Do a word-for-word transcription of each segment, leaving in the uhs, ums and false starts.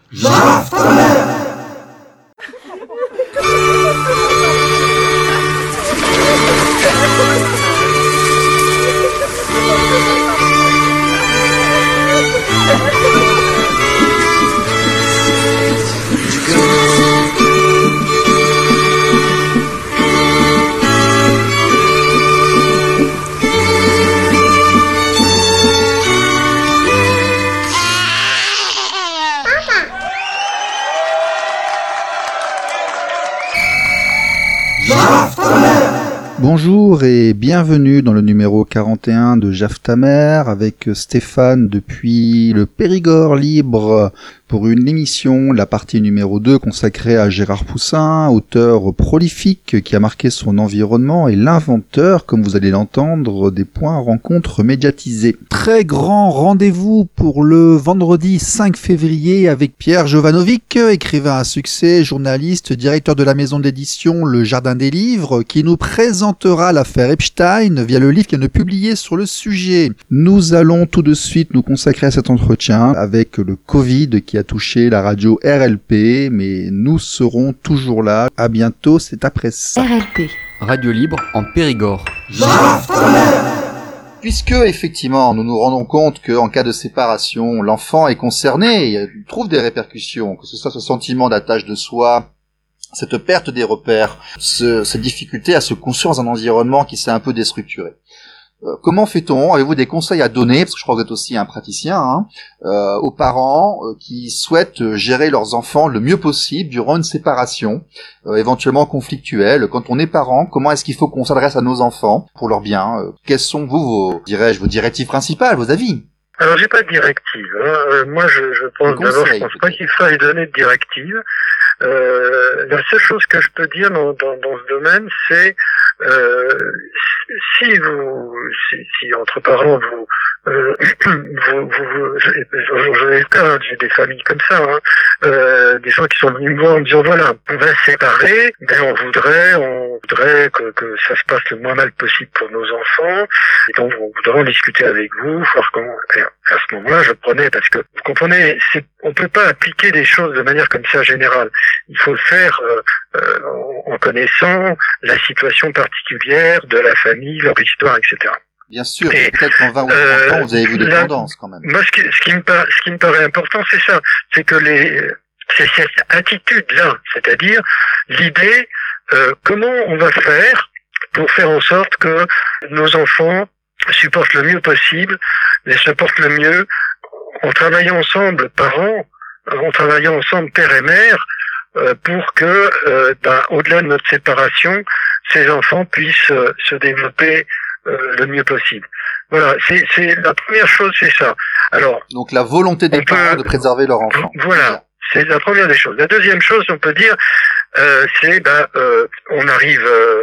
Bonjour et bienvenue dans le numéro quarante et un de Jaf ta mère avec Stéphane depuis le Périgord libre pour une émission, la partie numéro deux consacrée à Gérard Poussin, auteur prolifique qui a marqué son environnement et l'inventeur, comme vous allez l'entendre, des points rencontres médiatisés. Très grand rendez-vous pour le vendredi cinq février avec Pierre Jovanovic, écrivain à succès, journaliste, directeur de la maison d'édition Le Jardin des Livres, qui nous présentera l'affaire Epstein via le livre qu'il vient de publier sur le sujet. Nous allons tout de suite nous consacrer à cet entretien avec le Covid qui a touché la radio R L P, mais nous serons toujours là. À bientôt, c'est après ça. R L P. Radio libre en Périgord. Puisque, effectivement, nous nous rendons compte qu'en cas de séparation, l'enfant est concerné, il trouve des répercussions, que ce soit ce sentiment d'attache de soi, cette perte des repères, ce, cette difficulté à se construire dans un environnement qui s'est un peu déstructuré. Euh, comment fait-on? Avez-vous des conseils à donner, parce que je crois que vous êtes aussi un praticien, hein, euh, aux parents euh, qui souhaitent gérer leurs enfants le mieux possible durant une séparation, euh, éventuellement conflictuelle? Quand on est parent, comment est-ce qu'il faut qu'on s'adresse à nos enfants pour leur bien? euh, Quelles sont, vous, vos, dirais-je, vos directives principales, vos avis? Alors, j'ai pas de directive. Hein. Euh, moi, je, je pense conseil, d'abord, je pense pas qu'il faille donner de directive. Euh, la seule chose que je peux dire dans, dans, dans ce domaine, c'est euh, si vous, si, si entre parents vous, euh, vous, vous, vous j'en ai plein, j'ai des familles comme ça, hein, euh, des gens qui sont venus me voir en me disant voilà, on va se séparer, ben on voudrait, on voudrait que, que ça se passe le moins mal possible pour nos enfants, et donc on voudrait en discuter avec vous, voir comment. Et à ce moment-là, je prenais parce que vous comprenez, c'est, on peut pas appliquer des choses de manière comme ça générale. Il faut le faire euh, euh, en, en connaissant la situation particulière de la famille, leur histoire, et cetera. Bien sûr, et peut-être qu'en vingt ou trente ans, vous avez vu des la, tendances quand même. Moi, ce qui, ce qui me paraît, ce qui me paraît important, c'est ça, c'est que les, c'est cette attitude-là, c'est-à-dire l'idée, euh, comment on va faire pour faire en sorte que nos enfants supportent le mieux possible, les supportent le mieux, en travaillant ensemble, parents, en travaillant ensemble, père et mère, euh, pour que, euh, ben, au-delà de notre séparation, ces enfants puissent euh, se développer euh, le mieux possible. Voilà, c'est, c'est la première chose, c'est ça. Alors, donc la volonté des parents de préserver leur enfant. Voilà, c'est la première des choses. La deuxième chose, on peut dire, euh, c'est ben, euh, on arrive. Euh,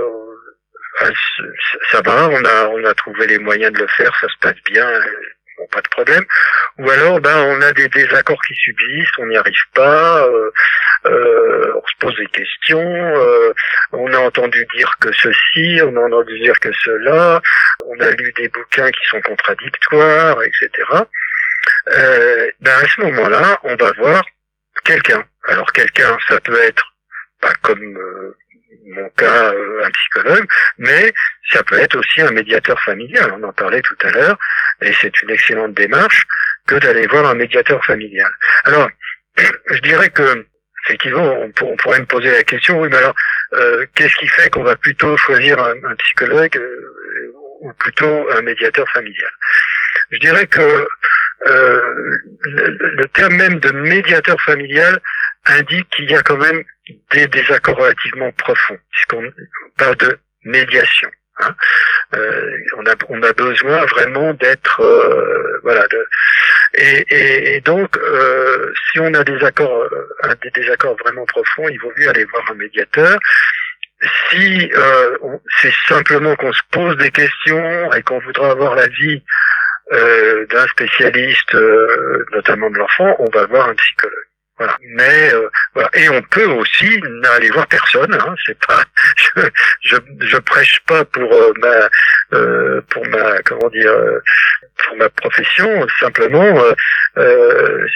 ça va, on a on a trouvé les moyens de le faire, ça se passe bien, bon, pas de problème. Ou alors, ben, on a des désaccords qui subsistent, on n'y arrive pas, euh, euh, on se pose des questions, euh, on a entendu dire que ceci, on a entendu dire que cela, on a lu des bouquins qui sont contradictoires, et cetera. Euh, ben, à ce moment-là, on va voir quelqu'un. Alors, quelqu'un, ça peut être pas comme euh, mon cas, euh, un psychologue, mais ça peut être aussi un médiateur familial, on en parlait tout à l'heure, et c'est une excellente démarche que d'aller voir un médiateur familial. Alors, je dirais que, effectivement, on, pour, on pourrait me poser la question, oui, mais alors, euh, qu'est-ce qui fait qu'on va plutôt choisir un, un psychologue euh, ou plutôt un médiateur familial? Je dirais que euh, le, le terme même de médiateur familial indique qu'il y a quand même des désaccords relativement profonds, puisqu'on parle de médiation. Hein. Euh, on a on a besoin vraiment d'être euh, voilà de, et, et, et donc euh, si on a des accords euh, des désaccords vraiment profonds, il vaut mieux aller voir un médiateur. Si euh, on, c'est simplement qu'on se pose des questions et qu'on voudra avoir l'avis euh, d'un spécialiste, euh, notamment de l'enfant, on va voir un psychologue. Voilà. Mais euh, voilà. Et on peut aussi n'aller voir personne. Hein. C'est pas, je, je, je prêche pas pour euh, ma, euh, pour ma, comment dire, euh, pour ma profession. Simplement, euh, euh,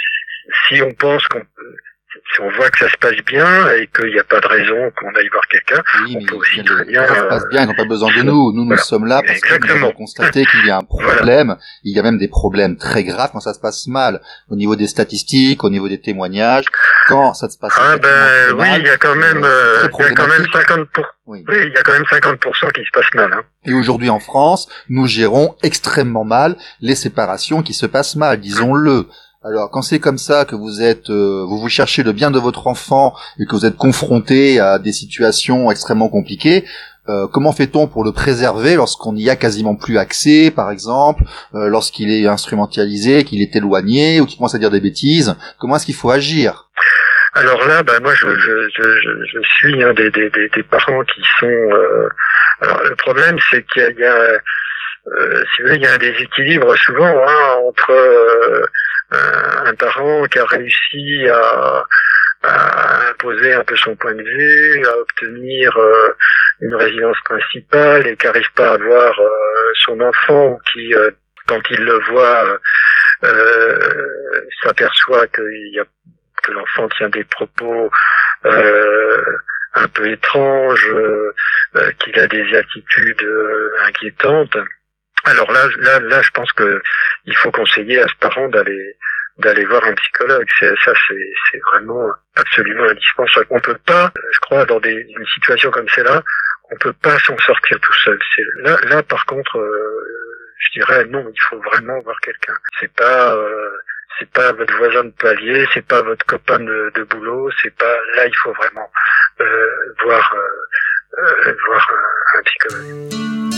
si on pense qu'on si on voit que ça se passe bien et qu'il n'y a pas de raison qu'on aille voir quelqu'un, oui, on mais peut aussi très les, bien... ça se passe bien, ils n'ont pas besoin de nous. Nous, nous voilà. sommes là parce Exactement. que nous avons constaté qu'il y a un problème. Voilà. Il y a même des problèmes très graves quand ça se passe mal. Au niveau des statistiques, au niveau des témoignages. Quand ça se passe ah ben, oui, mal, il y a quand même, euh, il y a quand même cinquante pour cent. Oui. oui, il y a quand même cinquante pour cent qui se passe mal. Hein. Et aujourd'hui en France, nous gérons extrêmement mal les séparations qui se passent mal, disons-le. Alors, quand c'est comme ça que vous êtes, euh, vous vous cherchez le bien de votre enfant et que vous êtes confronté à des situations extrêmement compliquées, euh, comment fait-on pour le préserver lorsqu'on n'y a quasiment plus accès, par exemple, euh, lorsqu'il est instrumentalisé, qu'il est éloigné ou qu'il commence à dire des bêtises? Comment est-ce qu'il faut agir? Alors là, bah moi, je, je, je, je suis un des, des, des, des parents qui sont. Euh... Alors le problème, c'est qu'il y a, il y a euh, si vous voulez, il y a un déséquilibre souvent hein, entre euh, un parent qui a réussi à, à imposer un peu son point de vue, à obtenir euh, une résidence principale et qui n'arrive pas à voir euh, son enfant ou qui, euh, quand il le voit, euh, s'aperçoit qu'il y a, que l'enfant tient des propos euh, un peu étranges, euh, qu'il a des attitudes euh, inquiétantes. Alors là, là, là, je pense que il faut conseiller à ce parent d'aller d'aller voir un psychologue. C'est, ça, c'est, c'est vraiment absolument indispensable. On peut pas, je crois, dans des, une situation comme celle-là, on peut pas s'en sortir tout seul. C'est là, là, par contre, euh, je dirais non, il faut vraiment voir quelqu'un. C'est pas, euh, c'est pas votre voisin de palier, c'est pas votre copain de, de boulot, c'est pas là, il faut vraiment euh, voir euh, euh, voir un, un psychologue.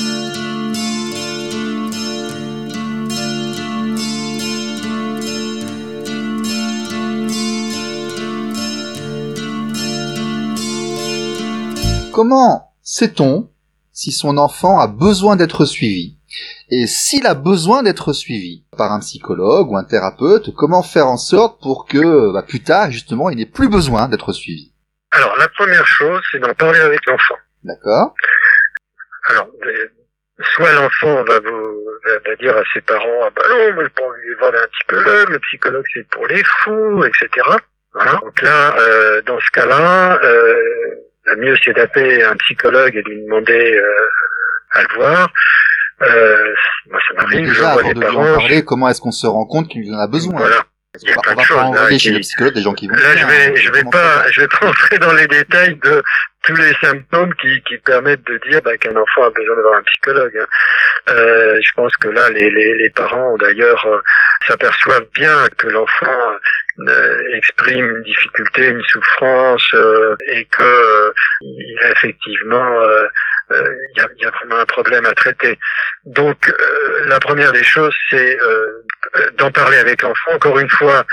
Comment sait-on si son enfant a besoin d'être suivi? Et s'il a besoin d'être suivi par un psychologue ou un thérapeute, comment faire en sorte pour que bah, plus tard, justement, il n'ait plus besoin d'être suivi? Alors, la première chose, c'est d'en parler avec l'enfant. D'accord. Alors, soit l'enfant va vous va, va dire à ses parents, ah bah non, mais pour lui voir un psychologue, le psychologue c'est pour les fous, et cetera. Voilà. Donc là, euh, dans ce cas-là, euh, le mieux c'est d'appeler un psychologue et lui demander euh, à le voir. Euh, moi ça m'arrive, je vois des parents. En parler, comment est-ce qu'on se rend compte qu'il en a besoin? Voilà. Il y a on plein va de choses, pas envoyer là, chez qui... le psychologue des gens qui vont. Là, bien, je vais, hein, je vais pas, je vais pas entrer dans les détails de tous les symptômes qui, qui permettent de dire bah, qu'un enfant a besoin d'avoir un psychologue. Euh, je pense que là, les, les, les parents, d'ailleurs, euh, s'aperçoivent bien que l'enfant euh, exprime une difficulté, une souffrance, euh, et que euh, il a effectivement, euh, euh, il y a, il y a vraiment un problème à traiter. Donc, euh, la première des choses, c'est euh, d'en parler avec l'enfant. Encore une fois,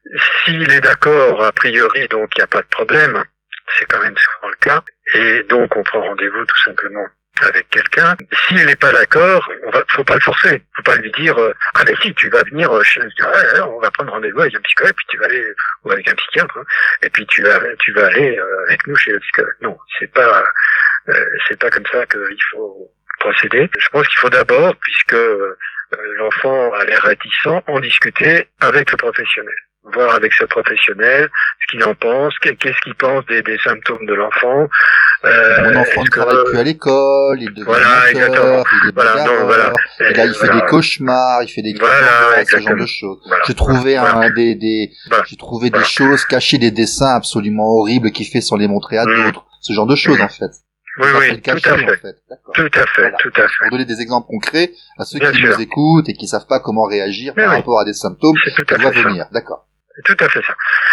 s'il est d'accord, a priori, donc il n'y a pas de problème. C'est quand même souvent le cas. Et donc, on prend rendez-vous tout simplement avec quelqu'un. S'il n'est pas d'accord, on va, faut pas le forcer. Faut pas lui dire, euh, ah ben si, tu vas venir chez, ouais, on va prendre rendez-vous avec un psychologue, puis tu vas aller, ou avec un psychiatre, hein, et puis tu vas, tu vas aller euh, avec nous chez le psychologue. Non, c'est pas, euh, c'est pas comme ça qu'il faut procéder. Je pense qu'il faut d'abord, puisque euh, l'enfant a l'air réticent, en discuter avec le professionnel. Voir avec ce professionnel ce qu'il en pense, qu'est-ce qu'il pense des, des symptômes de l'enfant. Euh, Mon enfant ne travaille que... plus à l'école, il devient voilà, menteur, il est voilà, bagarreur, non, voilà. et là il fait voilà. des cauchemars, il fait des voilà, ce genre de choses. Voilà. J'ai trouvé voilà. un, des, des, voilà. j'ai trouvé voilà. des choses cachées, des dessins absolument horribles qu'il fait sans les montrer à mmh. d'autres. Ce genre de choses, mmh. en fait. Oui, oui, tout à fait. En fait. Tout à fait, voilà. tout à fait. Pour donner des exemples concrets à ceux Bien qui sûr. nous écoutent et qui savent pas comment réagir Mais par oui. rapport à des symptômes qui doivent venir. D'accord. Tout à fait ça.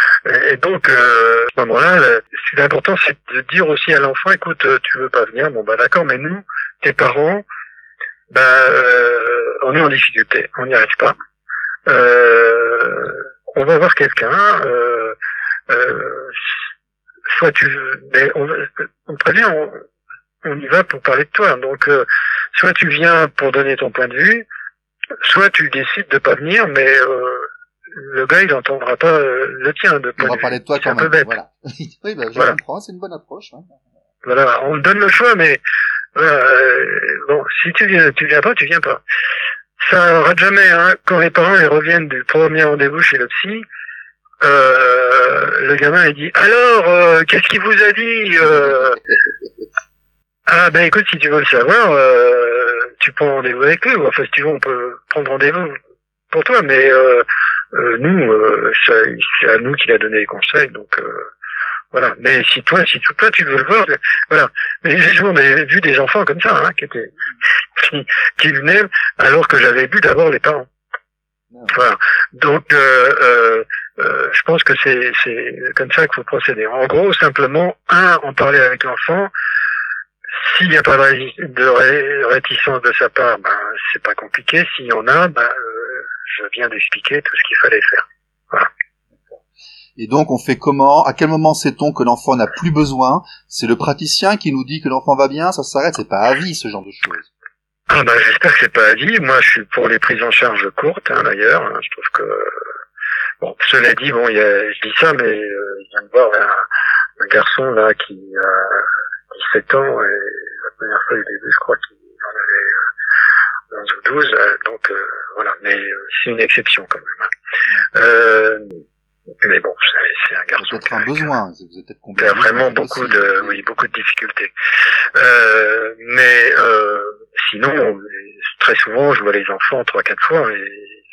Et donc, euh, à ce moment-là, ce qui est important, c'est de dire aussi à l'enfant, écoute, tu veux pas venir, bon bah d'accord, mais nous, tes parents, bah, euh, on est en difficulté, on n'y arrive pas. Euh, on va voir quelqu'un, euh, euh, soit tu, mais on, on prévient, on, on y va pour parler de toi. Donc, euh, soit tu viens pour donner ton point de vue, soit tu décides de pas venir, mais euh, le gars, il n'entendra pas euh, le tien de point On va de parler de toi c'est quand un peu même. bête. Voilà. Oui, bah, je voilà. comprends, c'est une bonne approche. Hein. Voilà, on te donne le choix, mais euh, bon, si tu viens, tu viens pas, tu viens pas. Ça rate jamais, hein. Quand les parents ils reviennent du premier rendez-vous chez le psy, euh, le gamin il dit alors euh, qu'est-ce qu'il vous a dit euh... Ah ben écoute, si tu veux le savoir, euh, tu prends rendez-vous avec lui, ou enfin si tu veux on peut prendre rendez-vous pour toi, mais euh, euh, nous euh, c'est, c'est à nous qu'il a donné les conseils, donc euh, voilà. Mais si toi, si toi tu veux le voir, voilà. Mais on avait vu des enfants comme ça, hein, qui étaient qui, qui venaient alors que j'avais vu d'abord les parents. Voilà. Donc euh, euh, euh, je pense que c'est c'est comme ça qu'il faut procéder. En gros, simplement, un, en parler avec l'enfant. S'il n'y a pas de, ré- de ré- réticence de sa part, ben c'est pas compliqué. S'il y en a, ben euh, je viens d'expliquer tout ce qu'il fallait faire. Voilà. Et donc on fait comment? À quel moment sait-on que l'enfant n'a plus besoin? C'est le praticien qui nous dit que l'enfant va bien, ça s'arrête, c'est pas à vie ce genre de choses. Ah ben j'espère que c'est pas à vie. Moi je suis pour les prises en charge courtes, hein, d'ailleurs. Hein, je trouve que bon, cela dit, bon, il y a, je dis ça, mais euh, il vient de voir un, un garçon là qui a dix-sept ans et la première fois il est vu, je crois qu'il en avait euh, onze ou douze, euh, donc euh, voilà, mais euh, c'est une exception quand même. Hein. Euh, mais bon, c'est, c'est un garçon. C'est peut-être un besoin, vous êtes peut-être Il y a vraiment beaucoup de, oui, beaucoup de difficultés. Euh, mais euh, sinon, très souvent, je vois les enfants trois, quatre fois, et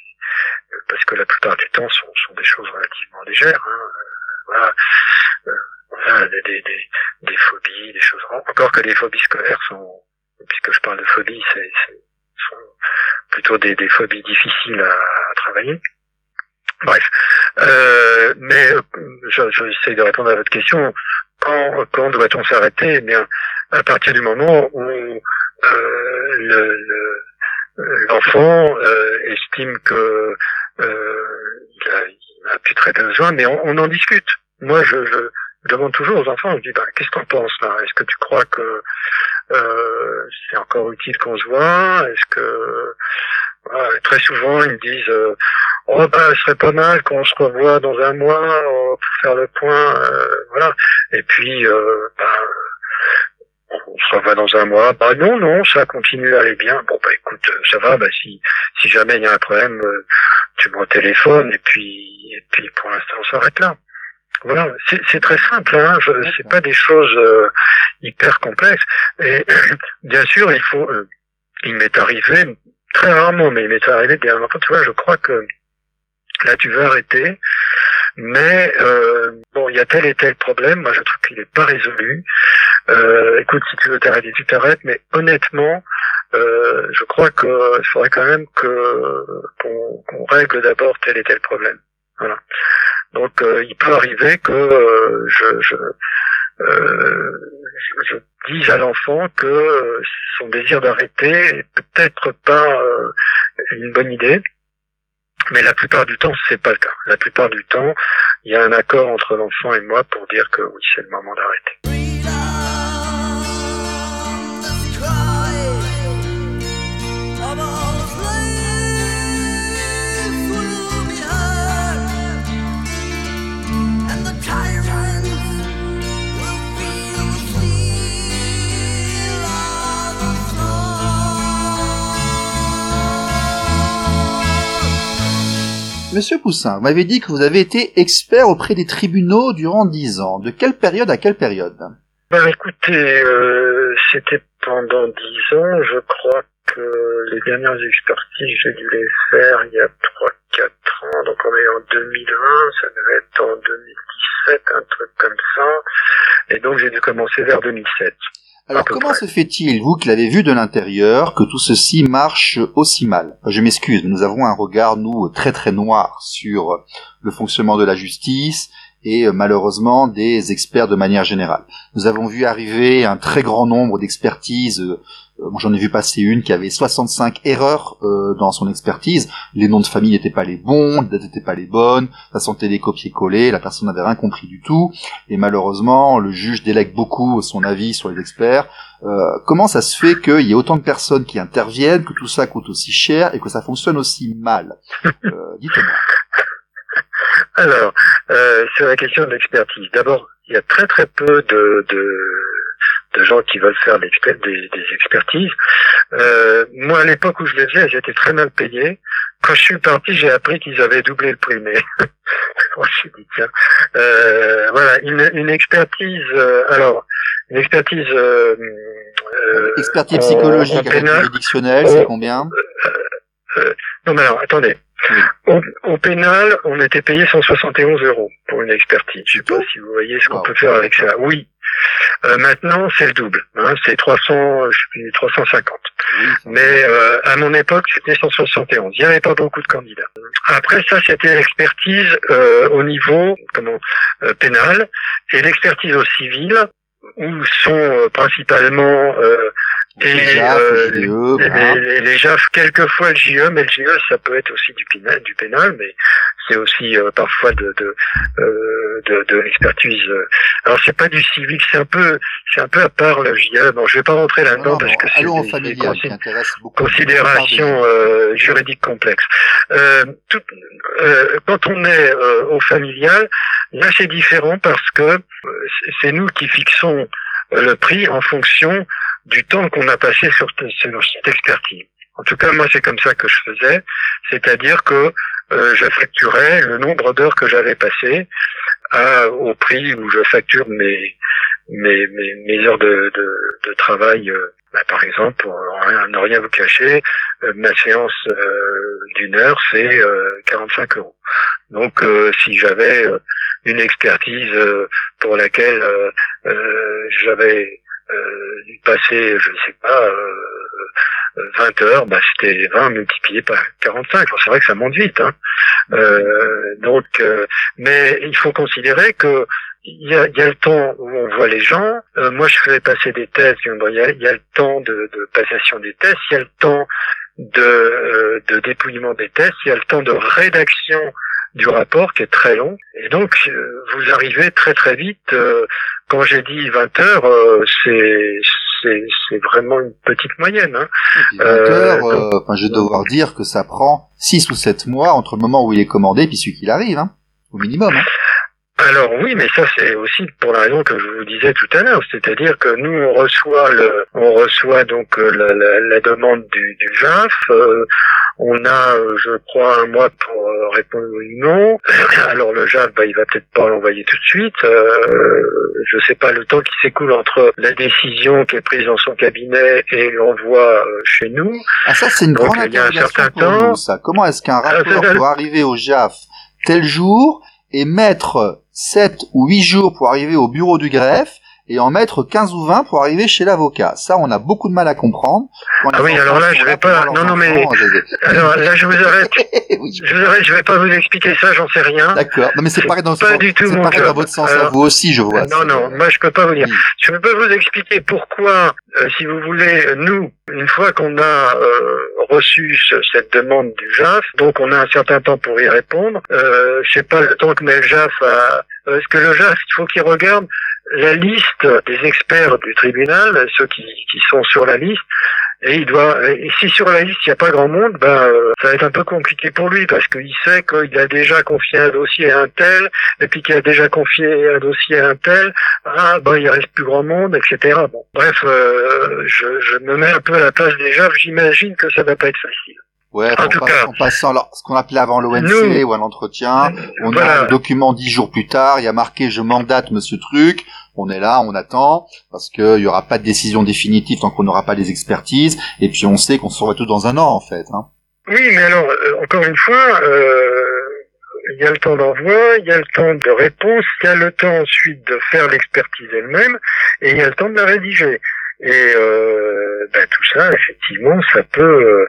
parce que la plupart du temps sont, sont des choses relativement légères. Hein. Voilà. Euh, Voilà, des, des, des, des phobies, des choses. Encore que les phobies scolaires sont, puisque je parle de phobies, c'est, c'est sont plutôt des, des phobies difficiles à, à travailler. Bref, euh, mais je, je j'essaie de répondre à votre question. Quand, quand doit-on s'arrêter? Eh bien, à partir du moment où euh, le, le, l'enfant euh, estime que euh, il a, il a plus très besoin, mais on, on en discute. Moi, je, je Je demande toujours aux enfants, je dis, bah, qu'est-ce que t'en penses là? Est-ce que tu crois que euh, c'est encore utile qu'on se voit? Est-ce que voilà, très souvent ils me disent, euh, oh bah, ce serait pas mal qu'on se revoie dans un mois euh, pour faire le point, euh, voilà. Et puis, euh, bah, on se revoit dans un mois. Bah non, non, ça continue à aller bien. Bon bah écoute, ça va. Bah si si jamais il y a un problème, euh, tu me retéléphones et puis et puis pour l'instant on s'arrête là. Voilà, c'est, c'est très simple, hein. Je, c'est pas des choses euh, hyper complexes. Et bien sûr, il faut. Euh, il m'est arrivé très rarement, mais il m'est arrivé bien longtemps. Tu vois, je crois que là, tu veux arrêter, mais euh, bon, il y a tel et tel problème. Moi, je trouve qu'il n'est pas résolu. Euh, écoute, si tu veux t'arrêter, tu t'arrêtes. Mais honnêtement, euh, je crois que il faudrait quand même que qu'on, qu'on règle d'abord tel et tel problème. Voilà. Donc euh, il peut arriver que euh, je, je, euh, je, je dise à l'enfant que euh, son désir d'arrêter est peut-être pas euh, une bonne idée, mais la plupart du temps c'est pas le cas. La plupart du temps, il y a un accord entre l'enfant et moi pour dire que oui, c'est le moment d'arrêter. Monsieur Poussin, vous m'avez dit que vous avez été expert auprès des tribunaux durant dix ans. De quelle période à quelle période? Ben écoutez, euh, c'était pendant dix ans. Je crois que les dernières expertises, j'ai dû les faire il y a trois quatre ans. Donc on est en deux mille vingt, ça devait être en deux mille dix-sept, un truc comme ça. Et donc j'ai dû commencer vers deux mille sept. Alors comment se fait-il, vous qui l'avez vu de l'intérieur, que tout ceci marche aussi mal? Je m'excuse, mais nous avons un regard, nous, très très noir sur le fonctionnement de la justice et malheureusement des experts de manière générale. Nous avons vu arriver un très grand nombre d'expertises. Moi, j'en ai vu passer une qui avait soixante-cinq erreurs euh, dans son expertise. Les noms de famille n'étaient pas les bons, les dates n'étaient pas les bonnes, ça sentait des copier-coller, la personne n'avait rien compris du tout. Et malheureusement, le juge délègue beaucoup son avis sur les experts. Euh, comment ça se fait qu'il y ait autant de personnes qui interviennent, que tout ça coûte aussi cher et que ça fonctionne aussi mal? euh, Dites-moi. Alors, euh, sur la question de l'expertise, d'abord, il y a très très peu de... de de gens qui veulent faire des, des, des expertises. Euh, moi, à l'époque où je les faisais, j'étais très mal payé quand je suis parti, j'ai appris qu'ils avaient doublé le prix, mais je me suis dit tiens, euh, voilà, une, une expertise. Euh, alors, une expertise. Euh, euh, expertise psychologique en, en avec juridictionnelle, c'est combien euh, euh, Non, mais alors, attendez. Oui. Au, au pénal, on était payé cent soixante et onze euros pour une expertise. Je sais pas si vous voyez ce qu'on wow. peut faire avec ça. Oui. Euh, maintenant, c'est le double. Hein, c'est trois cents, je suis trois cent cinquante. Oui, mais euh, à mon époque, c'était cent soixante et onze. Il n'y avait pas beaucoup de candidats. Après ça, c'était l'expertise euh, au niveau comment euh, pénal et l'expertise au civil, où sont euh, principalement euh, et, les J A F, euh, les, e, les, voilà. les, les J A F, quelquefois le J E, mais le J E, ça peut être aussi du pénal, du pénal, mais c'est aussi euh, parfois de de, euh, de de l'expertise. Alors c'est pas du civil, c'est un peu c'est un peu à part le J E. Bon, je vais pas rentrer là-dedans non, non, parce que c'est des, familial, des consi- qui intéresse beaucoup considérations euh, juridiques complexes. Euh, tout, euh, quand on est euh, au familial, là c'est différent parce que euh, c'est nous qui fixons le prix en fonction du temps qu'on a passé sur, sur cette expertise. En tout cas, moi, c'est comme ça que je faisais, c'est-à-dire que euh, je facturais le nombre d'heures que j'avais passées à, au prix où je facture mes mes mes, mes heures de, de, de travail. Euh, bah, par exemple, pour ne rien vous cacher, euh, ma séance euh, d'une heure, c'est euh, quarante-cinq euros. Donc, euh, si j'avais euh, une expertise euh, pour laquelle euh, euh, j'avais Euh, du passé, je ne sais pas, euh, vingt heures, bah c'était vingt multiplié par quarante-cinq. Bon, c'est vrai que ça monte vite, hein. Euh, donc, euh, mais il faut considérer que il y a, il y a le temps où on voit les gens. Euh, moi, je faisais passer des tests. Bon, il y a, il y a le temps de, de passation des tests. Il y a le temps de, euh, de dépouillement des tests. Il y a le temps de rédaction du rapport qui est très long. Et donc, euh, vous arrivez très très vite. Euh, quand j'ai dit vingt heures, euh, c'est, c'est c'est vraiment une petite moyenne. Hein. vingt heures, euh, donc, enfin, je vais devoir dire que ça prend six ou sept mois entre le moment où il est commandé et puis celui qu'il arrive, hein, au minimum. Hein. Alors oui, mais ça c'est aussi pour la raison que je vous disais tout à l'heure, c'est-à-dire que nous on reçoit le, on reçoit donc la, la, la demande du, du J A F. Euh, on a, je crois, un mois pour euh, répondre oui ou non. Alors le J A F, bah, il va peut-être pas l'envoyer tout de suite. Euh, je sais pas le temps qui s'écoule entre la décision qui est prise dans son cabinet et l'envoi euh, chez nous. Ah ça c'est une donc, grande interrogation pour temps. Nous, ça. Comment est-ce qu'un rapport ah, peut arriver au J A F tel jour et mettre sept ou huit jours pour arriver au bureau du greffe et en mettre quinze ou vingt pour arriver chez l'avocat. Ça, on a beaucoup de mal à comprendre. Ah oui, alors là, je vais pas, non, non, mais, alors là, je vous arrête. oui, je vous arrête, je vais pas vous expliquer ça, j'en sais rien. D'accord. Non, mais c'est pareil dans, pas du tout c'est pareil dans votre sens alors, à vous aussi, je vois. Non, non, moi, je peux pas vous dire. Oui. Je peux vous expliquer pourquoi, euh, si vous voulez, nous, une fois qu'on a, euh, reçu ce, cette demande du J A F, donc on a un certain temps pour y répondre, euh, je sais pas le temps que met le J A F à, euh, est-ce que le J A F, il faut qu'il regarde la liste des experts du tribunal, ceux qui, qui sont sur la liste, et il doit, et si sur la liste il n'y a pas grand monde, ben euh, ça va être un peu compliqué pour lui parce qu'il sait qu'il a déjà confié un dossier à un tel, et puis qu'il a déjà confié un dossier à un tel, ah ben il reste plus grand monde, et cetera. Bon, bref, euh, je, je me mets un peu à la place des gens, j'imagine que ça va pas être facile. Ouais, en, en, tout passe, cas, en passant alors, ce qu'on appelait avant l'O N C nous, ou à l'entretien, on voilà. a un document dix jours plus tard, il y a marqué je mandate monsieur truc, on est là, on attend, parce que il y aura pas de décision définitive tant qu'on n'aura pas les expertises, et puis on sait qu'on sera tout dans un an en fait. Hein. Oui, mais alors, euh, encore une fois, euh, il y a le temps d'envoi, il y a le temps de réponse, il y a le temps ensuite de faire l'expertise elle-même, et il y a le temps de la rédiger. Et euh, ben, tout ça, effectivement, ça peut... Euh,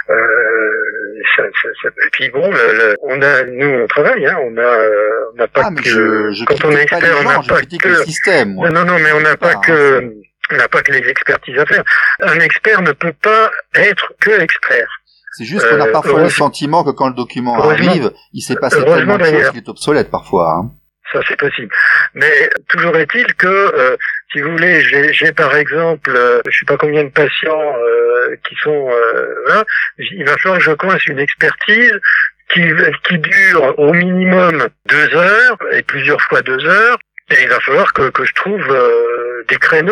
Euh, ça, ça, ça, et puis bon, le, le, on a, nous on travaille, hein, on a, euh, on n'a pas ah, que, je, je quand on est expert, on n'a pas que le système. Moi. Non, non, mais on n'a pas, pas que, hein, on n'a pas que les expertises à faire. Un expert ne peut pas être que expert. C'est juste qu'on a parfois euh, le sentiment que quand le document arrive, il s'est passé tellement de choses qu'il est obsolète parfois. Hein. Ça c'est possible. Mais toujours est-il que, euh, si vous voulez, j'ai, j'ai par exemple, euh, je sais pas combien de patients euh, qui sont euh, là, il va falloir que je coince une expertise qui, qui dure au minimum deux heures et plusieurs fois deux heures, et il va falloir que, que je trouve euh, des créneaux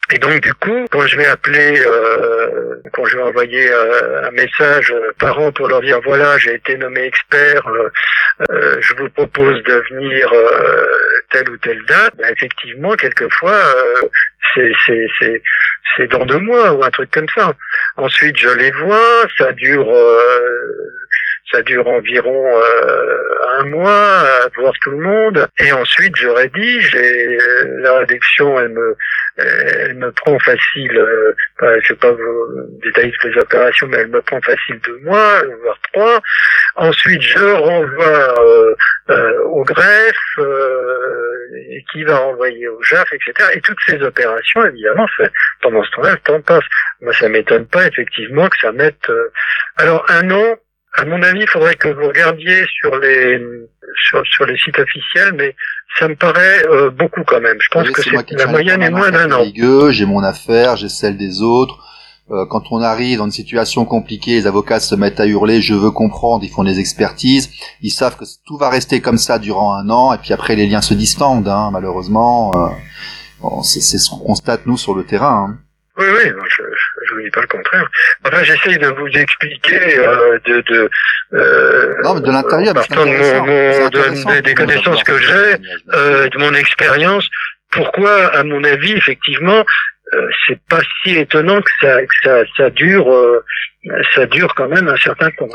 Et donc du coup, quand je vais appeler, euh, quand je vais envoyer euh, un message aux parents pour leur dire voilà, j'ai été nommé expert, euh, euh, je vous propose de venir euh, telle ou telle date, ben, effectivement, quelquefois, euh, c'est, c'est, c'est, c'est dans deux mois ou un truc comme ça. Ensuite, je les vois, ça dure... Euh, Ça dure environ euh, un mois à voir tout le monde. Et ensuite, je rédige et la rédaction, elle me, elle me prend facile, euh, enfin, je sais pas vous détailler toutes les opérations, mais elle me prend facile deux mois, voire trois. Ensuite, je renvoie euh, euh, au greffe, euh, et qui va renvoyer au J A F, et cetera. Et toutes ces opérations, évidemment, c'est, pendant ce temps-là, le temps passe. Moi, ça m'étonne pas, effectivement, que ça mette... Euh... Alors, un an, à mon avis, il faudrait que vous regardiez sur les sur, sur les sites officiels, mais ça me paraît euh, beaucoup quand même. Je pense oui, que c'est, c'est la moyenne est moins d'un an. Ligueux, j'ai mon affaire, j'ai celle des autres. Euh, quand on arrive dans une situation compliquée, les avocats se mettent à hurler « je veux comprendre », ils font des expertises, ils savent que tout va rester comme ça durant un an, et puis après les liens se distendent, hein, malheureusement. Euh, bon, c'est, c'est ce qu'on constate nous sur le terrain. Hein. Oui, oui, je je vous dis pas le contraire. Enfin, j'essaye de vous expliquer euh, de de euh, non, mais de l'intérieur, partant de mon, mon de, de, des connaissances que j'ai, euh, de mon expérience, pourquoi, à mon avis, effectivement, euh, c'est pas si étonnant que ça que ça ça dure euh, ça dure quand même un certain temps.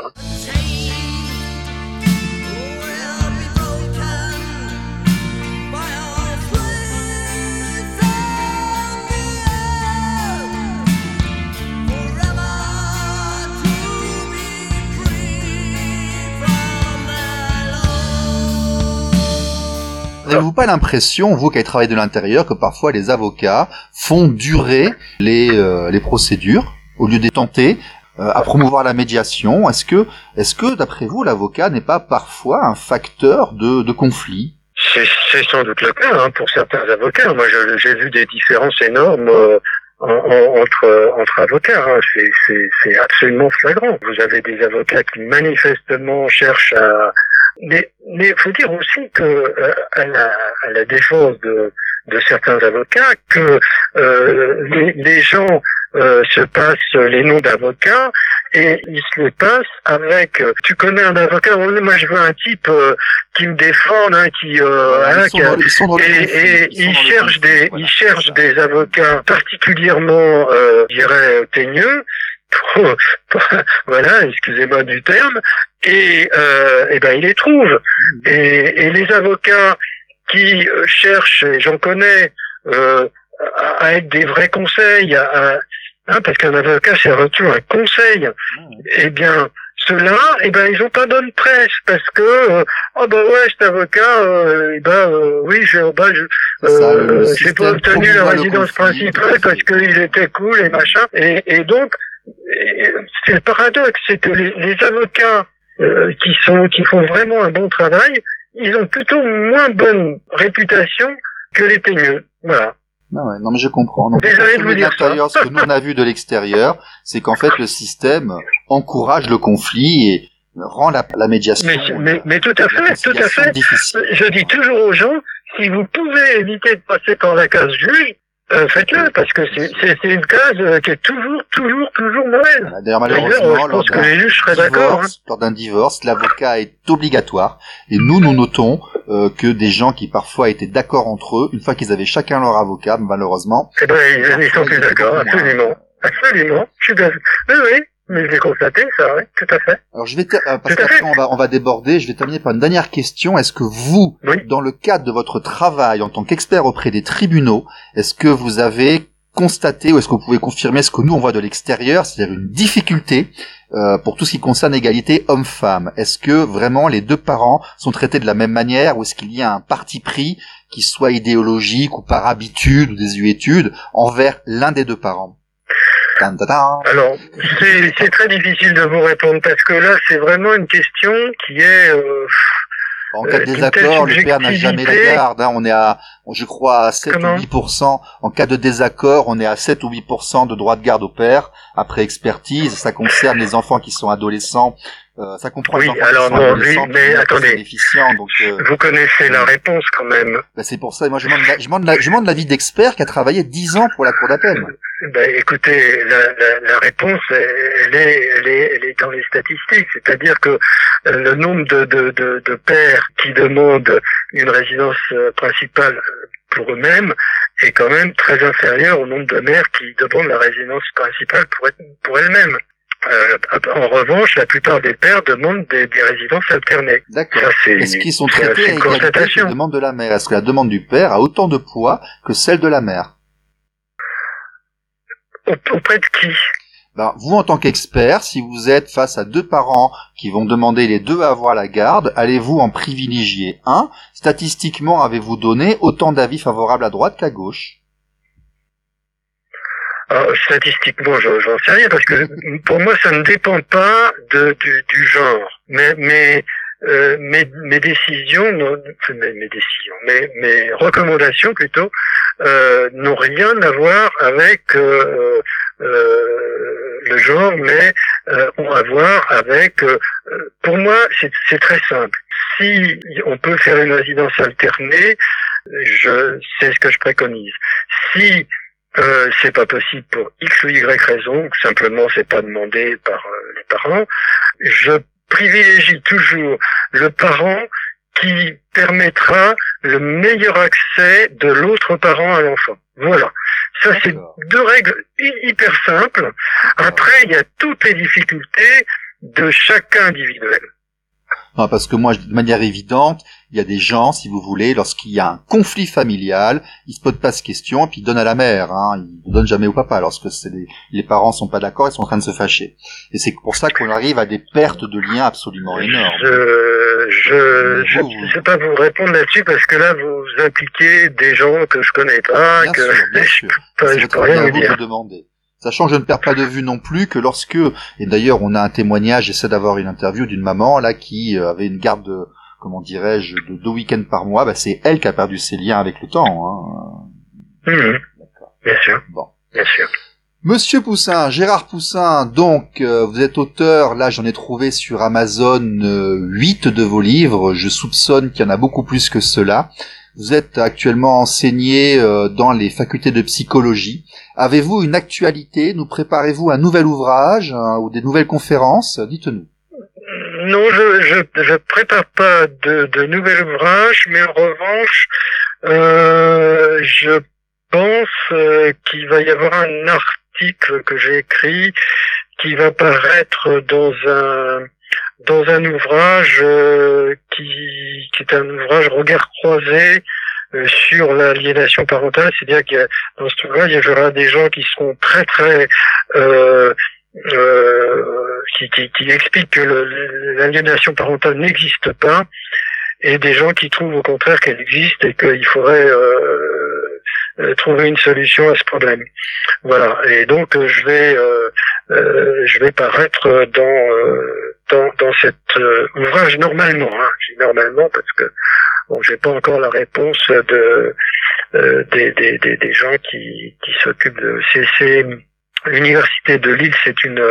N'avez-vous pas l'impression, vous qui avez travaillé de l'intérieur, que parfois les avocats font durer les euh, les procédures au lieu de tenter euh, à promouvoir la médiation? Est-ce que est-ce que d'après vous l'avocat n'est pas parfois un facteur de de conflit? C'est, c'est sans doute le cas hein, pour certains avocats. Moi, je, j'ai vu des différences énormes euh, en, en, entre entre avocats. Hein. C'est, c'est c'est absolument flagrant. Vous avez des avocats qui manifestement cherchent à Mais mais faut dire aussi que euh, à, la, à la défense de, de certains avocats que euh, les, les gens euh, se passent les noms d'avocats et ils se les passent avec. Euh, tu connais un avocat? Moi, je veux un type euh, qui me défende, hein, qui euh, hein, qui a, et, et ils cherchent des voilà, ils cherchent des avocats particulièrement, euh, je dirais, teigneux. Pour, pour, voilà, excusez-moi du terme, et, euh, et ben il les trouve. Et, et les avocats qui euh, cherchent, et j'en connais, euh, à, à être des vrais conseils, à, à, hein, parce qu'un avocat c'est avant tout un conseil. Eh bien, ceux-là, eh ben ils ont pas bonne presse parce que euh, oh ben ouais cet avocat, euh, eh ben euh, oui j'ai ben, je, euh, ça, j'ai pas obtenu la résidence principale parce qu'il était cool et machin. Et, et donc c'est le paradoxe, c'est que les, les avocats euh, qui sont qui font vraiment un bon travail, ils ont plutôt moins bonne réputation que les teigneux. Voilà. Non, ouais, non mais je comprends. Donc, Désolé de vous dire ça. Ce que nous on a vu de l'extérieur, c'est qu'en fait le système encourage le conflit et rend la, la médiation. Mais, mais, mais tout à fait, tout à fait. Difficile. Je dis toujours aux gens, si vous pouvez éviter de passer par la case juge, Euh, faites-le, parce que c'est, c'est, c'est une case euh, qui est toujours, toujours, toujours mauvaise. D'ailleurs, malheureusement, D'ailleurs, je pense que les juges seraient d'accord. Hein. Lors d'un divorce, l'avocat est obligatoire. Et nous, nous notons euh, que des gens qui parfois étaient d'accord entre eux, une fois qu'ils avaient chacun leur avocat, malheureusement... Eh ben, ils, ils sont plus d'accord, absolument. Absolument. Je suis d'accord. Oui, oui. Mais je l'ai constaté, ça, oui, tout à fait. Alors je vais ter- euh, parce qu'après on va on va déborder. Je vais terminer par une dernière question. Est-ce que vous, oui. dans le cadre de votre travail en tant qu'expert auprès des tribunaux, est-ce que vous avez constaté ou est-ce que vous pouvez confirmer ce que nous on voit de l'extérieur, c'est-à-dire une difficulté euh, pour tout ce qui concerne l'égalité homme-femme? Est-ce que vraiment les deux parents sont traités de la même manière ou est-ce qu'il y a un parti pris qui soit idéologique ou par habitude ou désuétude envers l'un des deux parents? Alors, c'est, c'est très difficile de vous répondre parce que là, c'est vraiment une question qui est... Euh, en cas de désaccord, le père n'a jamais la garde. Hein, on est à, je crois, à sept Comment ou huit pour cent. En cas de désaccord, on est à sept ou huit pour cent de droit de garde au père après expertise. Ça concerne les enfants qui sont adolescents Euh, ça comprend oui, les enfants alors qui sont non, adolescents, oui, mais qui sont attendez. déficients, donc, euh, Vous connaissez la réponse quand même. bah c'est pour ça, moi je demande, la, je demande, la, je demande l'avis d'expert qui a travaillé dix ans pour la cour d'appel. Ben, écoutez, la, la, la réponse, elle est, elle est, elle est dans les statistiques. C'est-à-dire que le nombre de, de, de, de pères qui demandent une résidence principale pour eux-mêmes est quand même très inférieur au nombre de mères qui demandent la résidence principale pour, être, pour elles-mêmes. Euh, en revanche, la plupart des pères demandent des, des résidences alternées. D'accord. Ça, c'est, Est-ce qu'ils sont c'est, traités c'est à une égalité que la constatation. demande de la mère? Est-ce que la demande du père a autant de poids que celle de la mère? Auprès de qui? Ben, vous, en tant qu'expert, si vous êtes face à deux parents qui vont demander les deux à avoir la garde, allez-vous en privilégier un? Statistiquement, avez-vous donné autant d'avis favorables à droite qu'à gauche? Alors, statistiquement, j'en, j'en sais rien, parce que pour moi, ça ne dépend pas de, du, du genre. Mais, mais euh, mes, mes décisions, non, mes, mes décisions, mes, mes recommandations plutôt, euh, n'ont rien à voir avec euh, euh, le genre, mais euh, ont à voir avec. Euh, pour moi, c'est, c'est très simple. Si on peut faire une résidence alternée, je c'est ce que je préconise. Si Euh, c'est pas possible pour X ou Y raison, ou simplement c'est pas demandé par euh, les parents, je privilégie toujours le parent qui permettra le meilleur accès de l'autre parent à l'enfant. Voilà. Ça, c'est deux règles hyper simples. Après, il y a toutes les difficultés de chacun individuel. Non, parce que moi, de manière évidente, il y a des gens, si vous voulez, lorsqu'il y a un conflit familial, ils se posent pas cette question et puis ils donnent à la mère, hein. Ils ne donnent jamais au papa lorsque c'est les, les parents sont pas d'accord, ils sont en train de se fâcher. Et c'est pour ça qu'on arrive à des pertes de liens absolument énormes. Je, je, je ne sais pas vous répondre là-dessus parce que là, vous impliquez des gens que je connais pas, bien que sûr, bien sûr. je, C'est je votre peux rien avis à vous vous dire. de demander. Sachant que je ne perds pas de vue non plus que lorsque, et d'ailleurs on a un témoignage, j'essaie d'avoir une interview d'une maman là qui avait une garde de, comment dirais-je, de deux week-ends par mois, bah c'est elle qui a perdu ses liens avec le temps. Hein. Mmh. D'accord. Bien sûr. Bon. Bien sûr. Monsieur Poussin, Gérard Poussin, donc euh, vous êtes auteur, là j'en ai trouvé sur Amazon euh, huit de vos livres, je soupçonne qu'il y en a beaucoup plus que cela. Vous êtes actuellement enseigné euh, dans les facultés de psychologie. Avez-vous une actualité? Nous préparez-vous un nouvel ouvrage hein, ou des nouvelles conférences? Dites-nous. Non, je je je prépare pas de, de nouvel ouvrage, mais en revanche, euh, je pense euh, qu'il va y avoir un article que j'ai écrit qui va paraître dans un dans un ouvrage euh, qui qui est un ouvrage regard croisé euh, sur l'aliénation parentale, c'est-à-dire qu'il y a, dans ce ouvrage il y aura des gens qui seront très très euh, euh, qui, qui qui expliquent que le, l'aliénation parentale n'existe pas, et des gens qui trouvent au contraire qu'elle existe et qu'il faudrait euh, trouver une solution à ce problème. Voilà. Et donc je vais euh, euh, je vais paraître dans euh, dans dans cet euh, ouvrage normalement. Hein. Je dis normalement parce que bon, j'ai pas encore la réponse de euh, des, des des des gens qui qui s'occupent de c'est c'est l'université de Lille, c'est une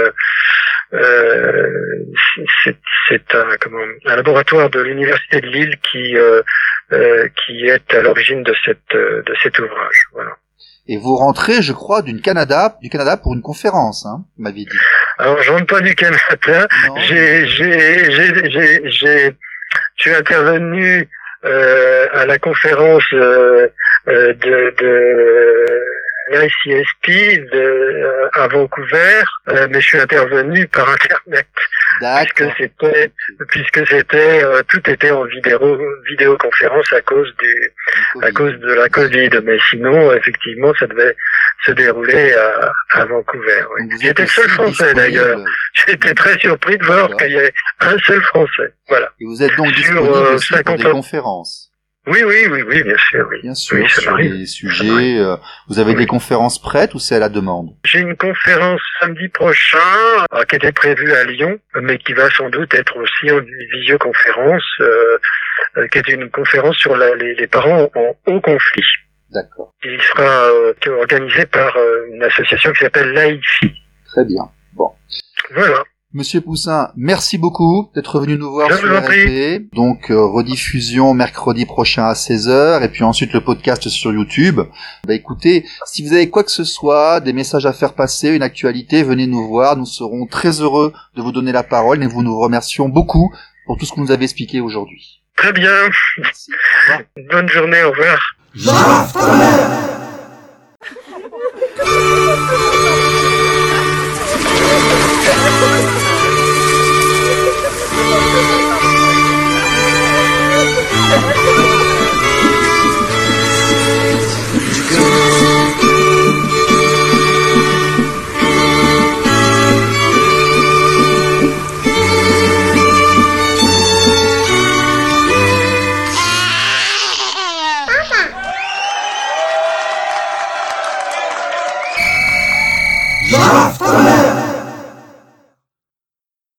euh, c'est c'est un comment un laboratoire de l'université de Lille qui euh, euh, qui est à l'origine de cette de cet ouvrage. Voilà. Et vous rentrez, je crois, d'une Canada, du Canada pour une conférence, hein, vous m'aviez dit. Alors, je rentre pas du Canada. Non. J'ai, j'ai, j'ai, j'ai, j'ai, je suis intervenu euh, à la conférence euh, euh, de, de l'I C S P de, euh, à Vancouver, euh, mais je suis intervenu par Internet. D'accord. Puisque c'était, puisque c'était, euh, tout était en vidéo, vidéoconférence à cause du, à cause de la Covid. Mais sinon, effectivement, ça devait se dérouler à, à Vancouver. Oui. J'étais le seul Français d'ailleurs. J'étais très surpris de voir voilà. qu'il y avait un seul Français. Voilà. Et vous êtes donc disponible sur, euh, aussi pour des conférences. Oui, oui, oui, oui, bien sûr, oui. Bien sûr, oui, sur des sujets. Euh, vous avez oui. des conférences prêtes ou c'est à la demande? J'ai une conférence samedi prochain euh, qui était prévue à Lyon, mais qui va sans doute être aussi en visioconférence, euh, euh, qui est une conférence sur la, les, les parents en haut conflit. D'accord. Il sera euh, organisé par euh, une association qui s'appelle l'A I F I. Très bien. Bon. Voilà. Monsieur Poussin, merci beaucoup d'être venu nous voir Je sur vous en R L P. Donc, euh, rediffusion mercredi prochain à seize heures, et puis ensuite le podcast sur YouTube. Bah écoutez, si vous avez quoi que ce soit, des messages à faire passer, une actualité, venez nous voir. Nous serons très heureux de vous donner la parole, et vous nous remercions beaucoup pour tout ce que vous nous avez expliqué aujourd'hui. Très bien. Merci. Au revoir. Bonne journée, au revoir. Jaftamer.